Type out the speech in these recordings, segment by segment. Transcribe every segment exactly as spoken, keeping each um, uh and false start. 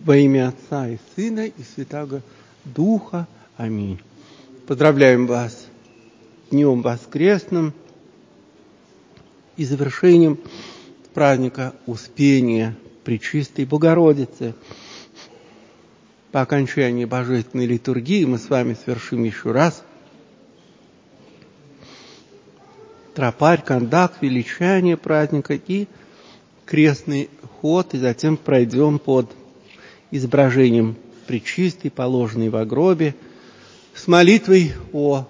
Во имя Отца и Сына и Святаго Духа. Аминь. Поздравляем вас Днем Воскресным и завершением праздника Успения Пречистой Богородицы. По окончании Божественной литургии мы с вами совершим еще раз тропарь, кондак, величание праздника и крестный ход, и затем пройдем под изображением Пречистой, положенной во гробе, с молитвой о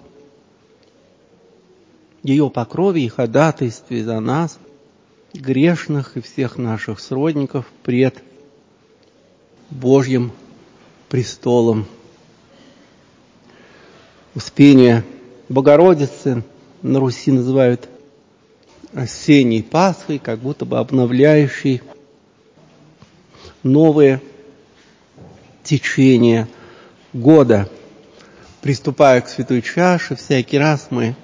ее покрове и ходатайстве за нас, грешных и всех наших сродников, пред Божьим престолом. Успение Богородицы на Руси называют осенней Пасхой, как будто бы обновляющей новые течения года. Приступая к святой чаше, всякий раз мы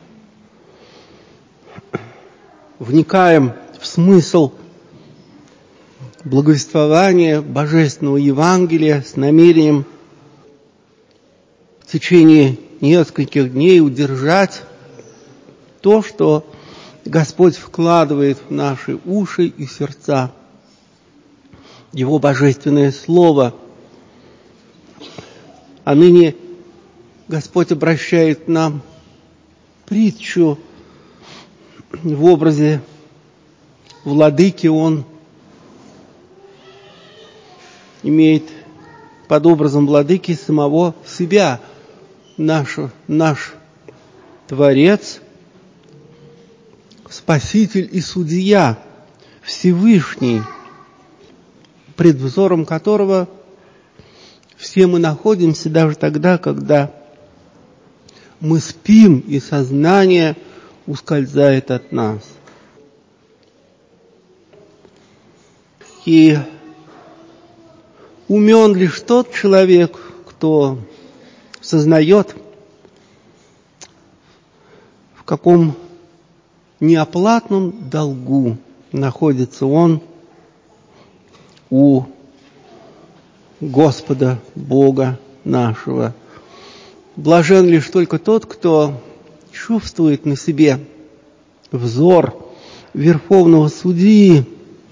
вникаем в смысл благовествования Божественного Евангелия с намерением в течение нескольких дней удержать то, что Господь вкладывает в наши уши и сердца. Его Божественное Слово. А ныне Господь обращает нам притчу в образе владыки. Он имеет под образом владыки самого себя, наш, наш Творец, Спаситель и Судья, Всевышний, пред взором которого все мы находимся даже тогда, когда мы спим, и сознание ускользает от нас. И умен лишь тот человек, кто сознает, в каком неоплатном долгу находится он у Господа Бога нашего. Блажен лишь только тот, кто чувствует на себе взор Верховного Судьи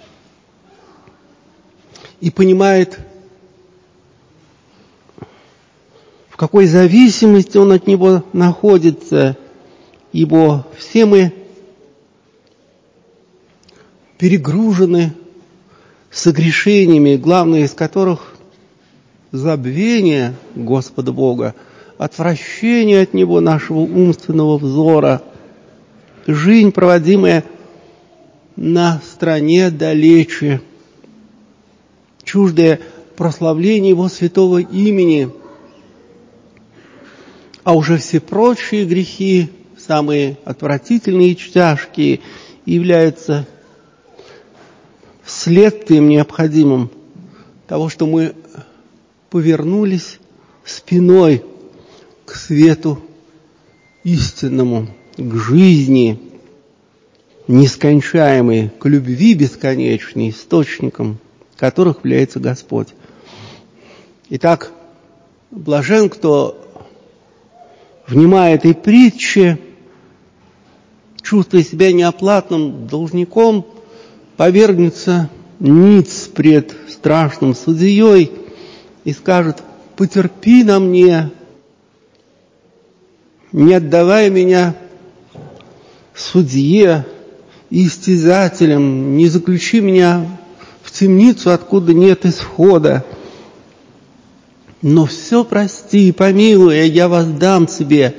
и понимает, в какой зависимости он от него находится, ибо все мы перегружены согрешениями, главное из которых забвение Господа Бога, отвращение от Него нашего умственного взора, жизнь, проводимая на стране далече, чуждое прославление Его святого имени, а уже все прочие грехи, самые отвратительные и тяжкие, являются следствием необходимым того, что мы повернулись спиной к свету истинному, к жизни нескончаемой, к любви бесконечной, источником которых является Господь. Итак, блажен, кто, внимая этой притче, чувствуя себя неоплатным должником, повергнется ниц пред страшным судьей и скажет: потерпи на мне, не отдавай меня судье и истязателям, не заключи меня в темницу, откуда нет исхода, но все прости и помилуй, и я воздам тебе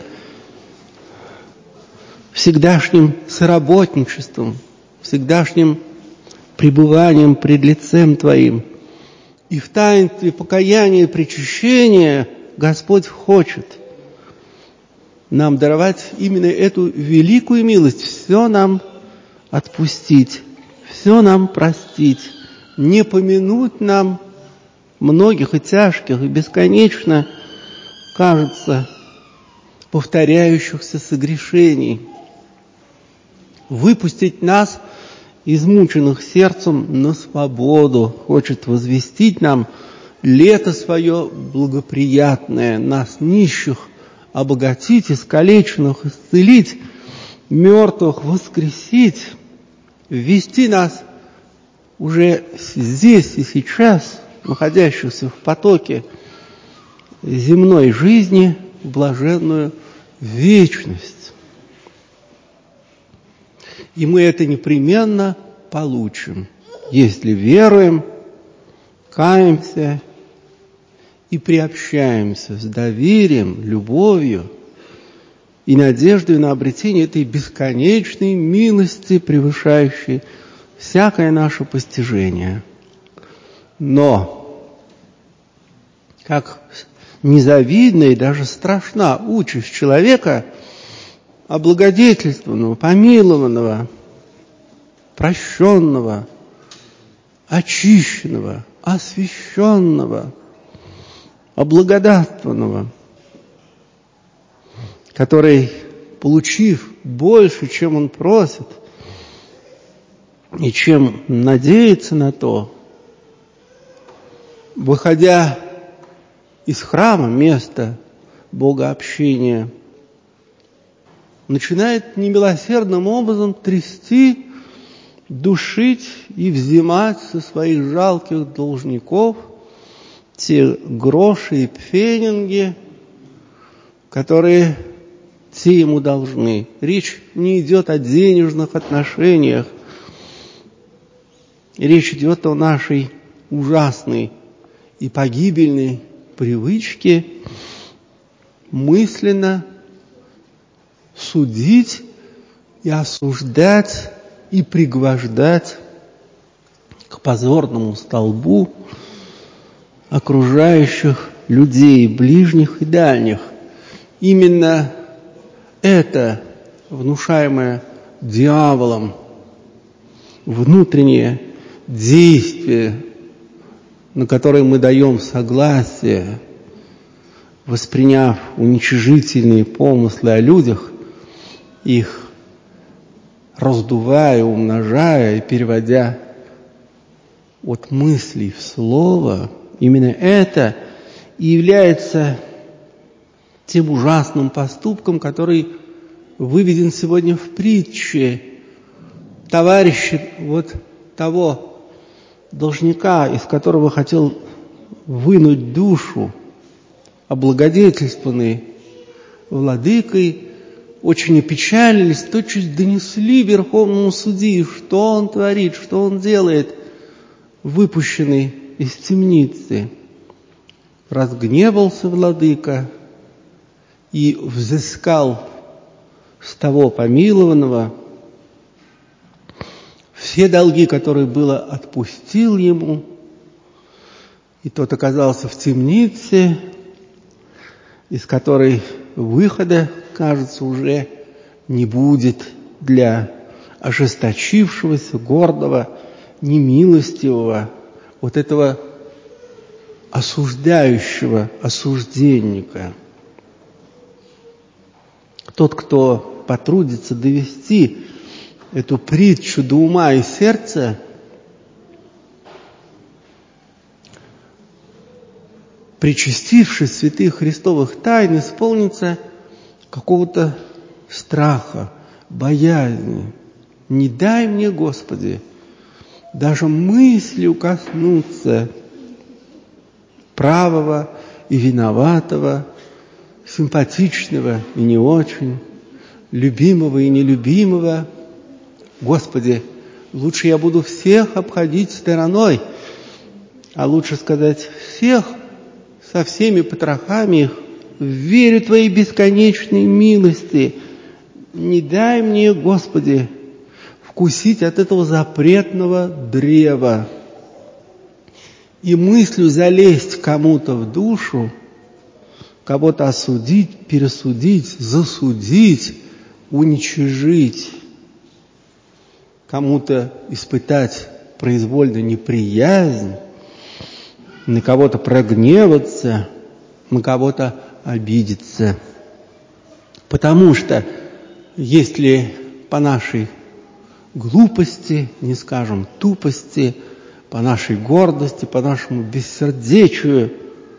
всегдашним соработничеством, всегдашним пребыванием пред лицем Твоим. И в таинстве покаяния и причащения Господь хочет нам даровать именно эту великую милость, все нам отпустить, все нам простить, не помянуть нам многих и тяжких, и бесконечно, кажется, повторяющихся согрешений, выпустить нас измученных сердцем на свободу, хочет возвестить нам лето свое благоприятное, нас нищих обогатить, искалеченных исцелить, мертвых воскресить, ввести нас уже здесь и сейчас, находящихся в потоке земной жизни, в блаженную вечность. И мы это непременно получим, если веруем, каемся и приобщаемся с доверием, любовью и надеждой на обретение этой бесконечной милости, превышающей всякое наше постижение. Но, как незавидна и даже страшна участь человека, облагодетельствованного, помилованного, прощенного, очищенного, освященного, облагодатствованного, который, получив больше, чем он просит, и чем надеется на то, выходя из храма, места богообщения, начинает немилосердным образом трясти, душить и взимать со своих жалких должников те гроши и пфенинги, которые те ему должны. Речь не идет о денежных отношениях, речь идет о нашей ужасной и погибельной привычке мысленно судить и осуждать и пригвождать к позорному столбу окружающих людей, ближних и дальних. Именно это внушаемое дьяволом внутреннее действие, на которое мы даем согласие, восприняв уничижительные помыслы о людях, их раздувая, умножая и переводя от мыслей в слово, именно это и является тем ужасным поступком, который выведен сегодня в притче. Товарищи вот того должника, из которого хотел вынуть душу, облагодетельствованный владыкой, очень опечалились, тотчас донесли верховному судьи, что он творит, что он делает, выпущенный из темницы. Разгневался владыка и взыскал с того помилованного все долги, которые было отпустил ему, и тот оказался в темнице, из которой выхода, кажется, уже не будет для ожесточившегося, гордого, немилостивого, вот этого осуждающего осужденника. Тот, кто потрудится довести эту притчу до ума и сердца, причастившись святых Христовых тайн, исполнится какого-то страха, боязни. Не дай мне, Господи, даже мыслью коснуться правого и виноватого, симпатичного и не очень, любимого и нелюбимого. Господи, лучше я буду всех обходить стороной, а лучше сказать всех со всеми потрохами их, в вере Твоей бесконечной милости. Не дай мне, Господи, вкусить от этого запретного древа и мыслью залезть кому-то в душу, кого-то осудить, пересудить, засудить, уничижить, кому-то испытать произвольно неприязнь, на кого-то прогневаться, на кого-то обидеться. Потому что если по нашей глупости, не скажем тупости, по нашей гордости, по нашему бессердечию,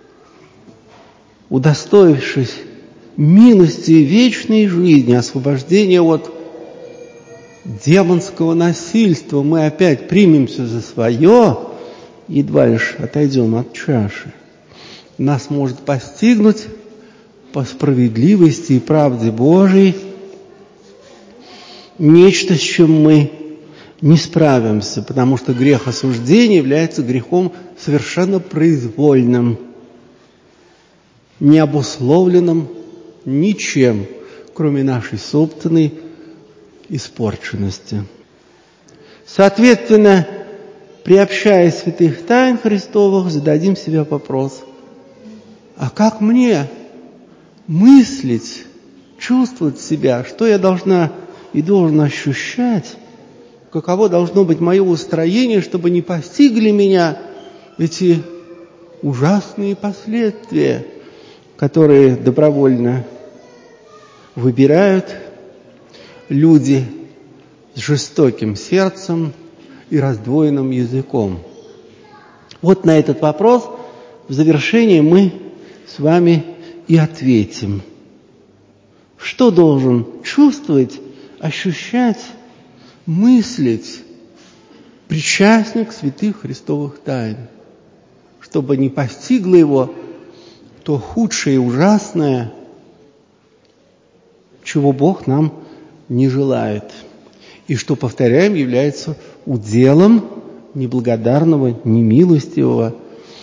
удостоившись милости вечной жизни, освобождения от демонского насильства, мы опять примемся за свое, едва лишь отойдем от чаши. Нас может постигнуть по справедливости и правде Божией нечто, с чем мы не справимся, потому что грех осуждения является грехом совершенно произвольным, не обусловленным ничем, кроме нашей собственной испорченности. Соответственно, приобщая святых тайн Христовых, зададим себе вопрос: а как мне мыслить, чувствовать себя, что я должна и должен ощущать, каково должно быть мое устроение, чтобы не постигли меня эти ужасные последствия, которые добровольно выбирают люди с жестоким сердцем и раздвоенным языком. Вот на этот вопрос в завершении мы с вами и ответим. Что должен чувствовать, ощущать, мыслить причастник святых Христовых тайн, чтобы не постигло его то худшее и ужасное, чего Бог нам не желает, и что, повторяем, является уделом неблагодарного, немилостивого,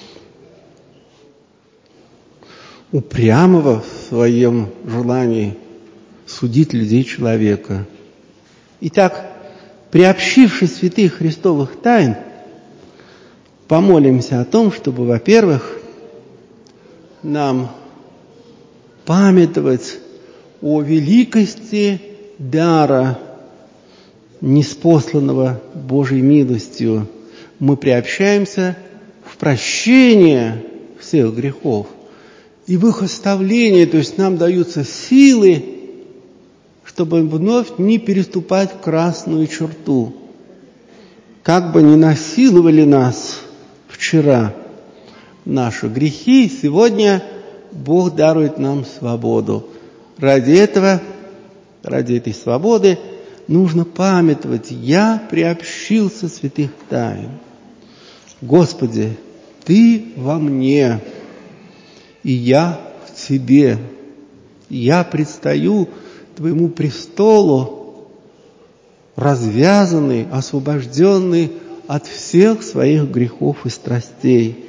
упрямого в своем желании судить людей человека. Итак, приобщившись святых Христовых тайн, помолимся о том, чтобы, во-первых, нам памятовать о великости дара, ниспосланного Божьей милостью. Мы приобщаемся в прощение всех грехов и в их оставление, то есть нам даются силы, чтобы вновь не переступать красную черту. Как бы ни насиловали нас вчера наши грехи, сегодня Бог дарует нам свободу. Ради этого, ради этой свободы нужно памятовать: я приобщился святых тайн. Господи, Ты во мне, и я в Тебе. Я предстаю Твоему престолу, развязанный, освобожденный от всех своих грехов и страстей.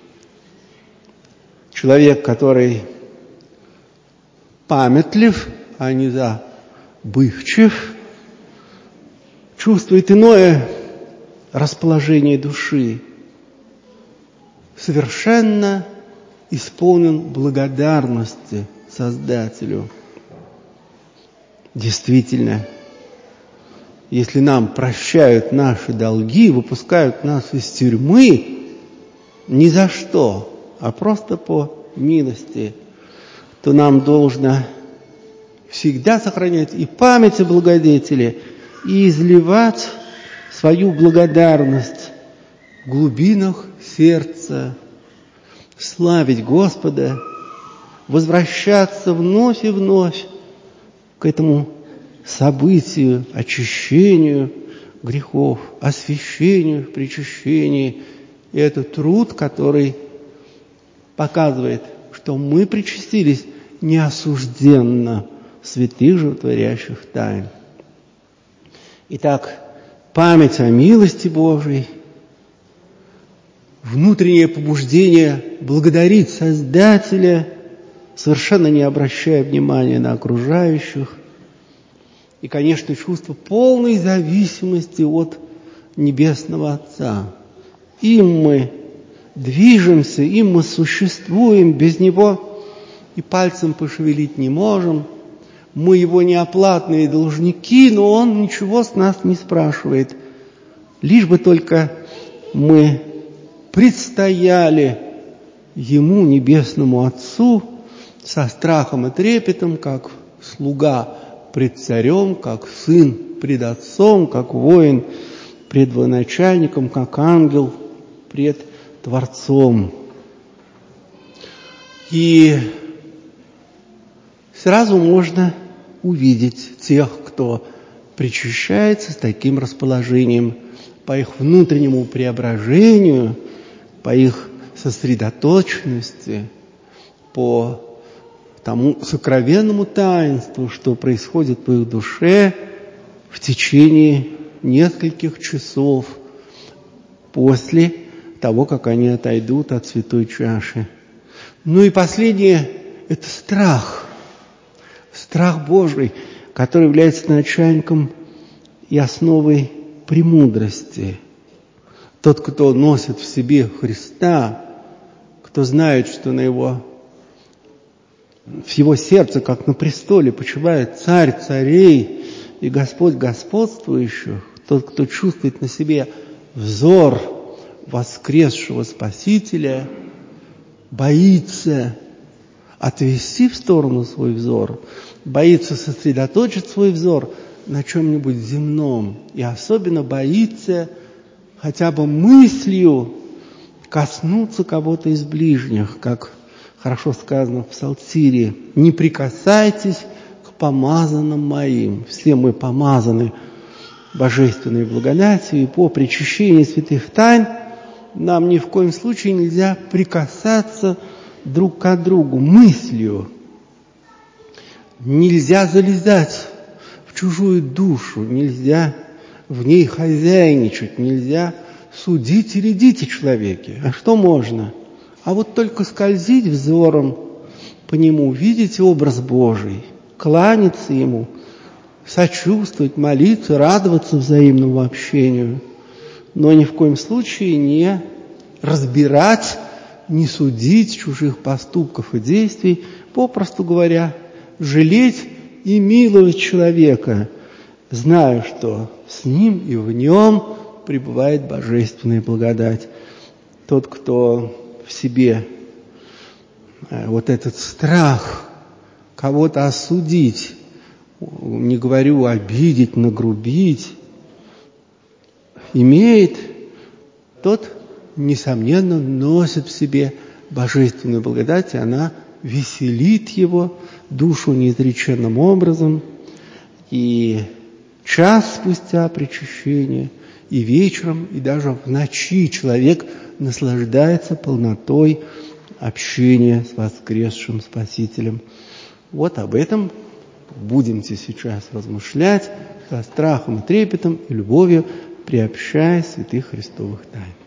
Человек, который памятлив, а не забывчив, чувствует иное расположение души, совершенно исполнен благодарности Создателю. Действительно, если нам прощают наши долги, выпускают нас из тюрьмы ни за что, а просто по милости, то нам должно всегда сохранять и память о благодетеле, и изливать свою благодарность в глубинах сердца, славить Господа, возвращаться вновь и вновь к этому событию, очищению грехов, освящению в причащении. И это труд, который показывает, что мы причастились неосужденно святых животворящих тайн. Итак, память о милости Божией, внутреннее побуждение благодарить Создателя, совершенно не обращая внимания на окружающих, и, конечно, чувство полной зависимости от Небесного Отца. Им мы движемся, им мы существуем, без Него и пальцем пошевелить не можем. Мы Его неоплатные должники, но Он ничего с нас не спрашивает. Лишь бы только мы предстояли Ему, Небесному Отцу, со страхом и трепетом, как слуга пред царем, как сын пред отцом, как воин пред военачальником, как ангел пред Творцом. И сразу можно увидеть тех, кто причащается с таким расположением, по их внутреннему преображению, по их сосредоточенности, по тому сокровенному таинству, что происходит в их душе в течение нескольких часов после того, как они отойдут от святой чаши. Ну и последнее – это страх. Страх Божий, который является начальником и основой премудрости. Тот, кто носит в себе Христа, кто знает, что на его, в его сердце, как на престоле, почивает Царь царей и Господь господствующих, тот, кто чувствует на себе взор воскресшего Спасителя, боится отвести в сторону свой взор, боится сосредоточить свой взор на чем-нибудь земном, и особенно боится хотя бы мыслью коснуться кого-то из ближних, как хорошо сказано в Псалтире: «Не прикасайтесь к помазанным моим». Все мы помазаны божественной благодатью, и по причащении святых тайн нам ни в коем случае нельзя прикасаться друг к другу мыслью. Нельзя залезать в чужую душу, нельзя в ней хозяйничать, нельзя судить и рядить о человеке. А что можно? А вот только скользить взором по нему, видеть образ Божий, кланяться ему, сочувствовать, молиться, радоваться взаимному общению, но ни в коем случае не разбирать, не судить чужих поступков и действий, попросту говоря, жалеть и миловать человека, зная, что с ним и в нем пребывает божественная благодать. Тот, кто в себе вот этот страх кого-то осудить, не говорю обидеть, нагрубить, имеет, тот, несомненно, носит в себе божественную благодать, и она веселит его душу неизреченным образом. И час спустя причащения, и вечером, и даже в ночи человек наслаждается полнотой общения с воскресшим Спасителем. Вот об этом будемте сейчас размышлять со страхом и трепетом и любовью, приобщая святых Христовых тайн.